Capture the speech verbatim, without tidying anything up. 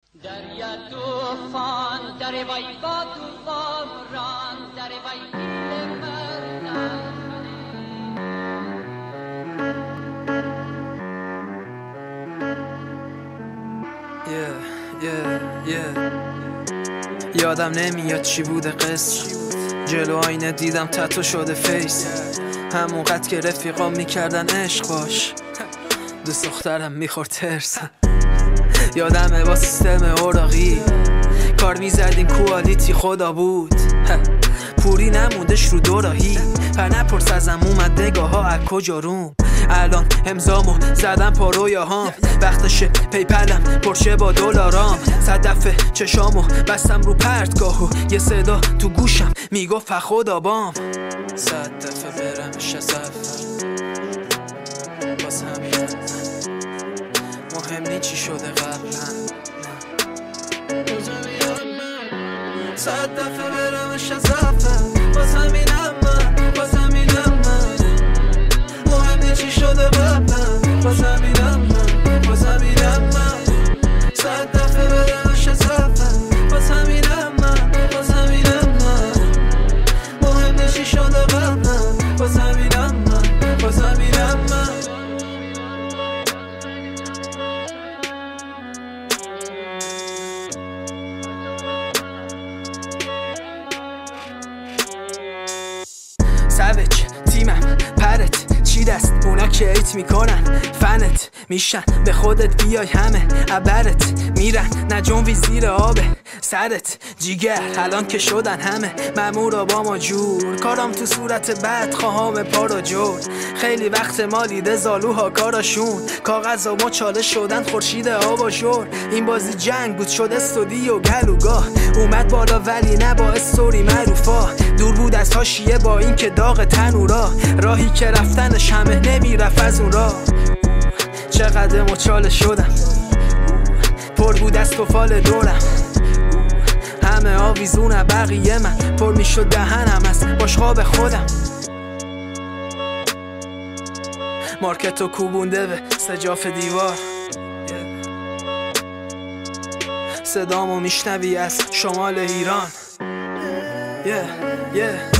دریا توفان در وای با توفان ران در وای پیل مردن yeah, yeah, yeah. یادم نمیاد چی بوده قصه جلو آینه دیدم تتو شده فیس همون قد که رفیقام میکردن عشق باش دوست دخترم میخورد ترسم یادمه با سیستم اوراقی کار میزدیم کوالیتی خدا بود پوری نموندش رو دوراهی پر نپرس ازم اومد نگاه ها از کجا روم الان امضامو زدم پا رویاهام وقتشه پیپلم پرشه با دلارام صد دفعه چشامو بستم رو پرتگاهو یه صدا تو گوشم میگفت خدا بام صد دفعه برمش از اول باز همین مهم نی چی شده قبلا صد دفعه برمش از اول باز همینم من باز همینم من مهم نی چی شده قبلا باز همینم من باز همینم من صد دفعه برمش از اول باز همینم من باز همینم من مهم نی چی شده قبلا باز همینم من باز همینم من سوچ تیمم پرت چی دست اونا که ایت میکنن فنت میشن به خودت بیای همه عبرت میرن نجوم زیر آبه سرت جیگر الان که شدن همه مامورا با ما جور کارم تو صورت بد خواهم پارا جور خیلی وقت مالیده زالوها کاراشون کاغذ و مچاله شدن خورشید آب و شور این بازی جنگ بود شد استودیو گلوگاه اومد بالا ولی نه با استوری معروفا دور بود از حاشیه با این که داغ تنورا راهی که رفتنش همه نمیرفت از اون راه چقدر مچاله شدم پر بود از توفال دورم همه آویزونه بقیه من پر میشد دهنم از باشقاب خودم مارکتو کوبونده به سجاف دیوار صدامو میشنوی از شمال ایران yeah, yeah.